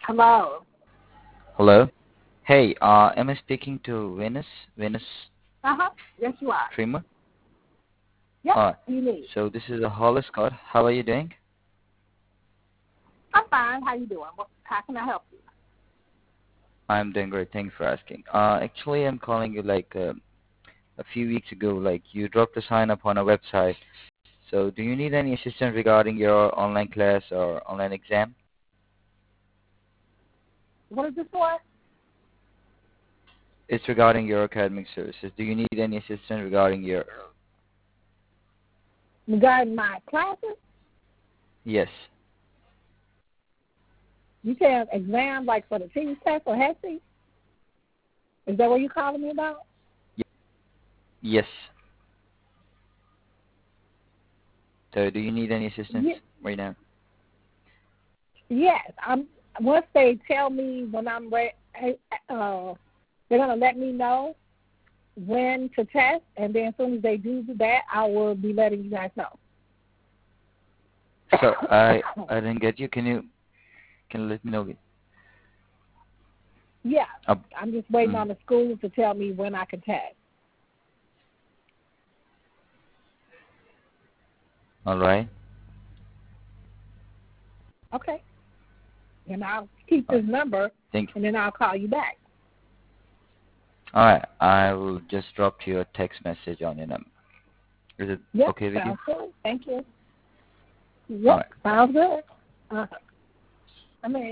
Hello. Hello. Hey, am I speaking to Venus? Venus Uh-huh. Yes, you are. Trimmer? Yep, Alright. you need. So this is a Hollis Scott. How are you doing? I'm fine. How you doing? How can I help you? I'm doing great. Thanks for asking. Actually, I'm calling you like a few weeks ago. Like you dropped a sign up on our website. So do you need any assistance regarding your online class or online exam? What is this for? It's regarding your academic services. Do you need any assistance regarding your? Regarding my classes? Yes. You said exam like for the teacher's test or HESI? Is that what you're calling me about? Y- Yes. So do you need any assistance right now? Yes. Once they tell me when I'm ready, they're going to let me know when to test, and then as soon as they do that, I will be letting you guys know. So I didn't get you. Can you let me know? Yeah. Uh, I'm just waiting mm, on the school to tell me when I can test. all right. Okay. And I'll keep All this right. number, Thank you. and then I'll call you back. All right. I will just drop you a text message on your number. Is it Yep, okay with you? sounds good. Thank you. All Yep, right. Bye. sounds good. I mean,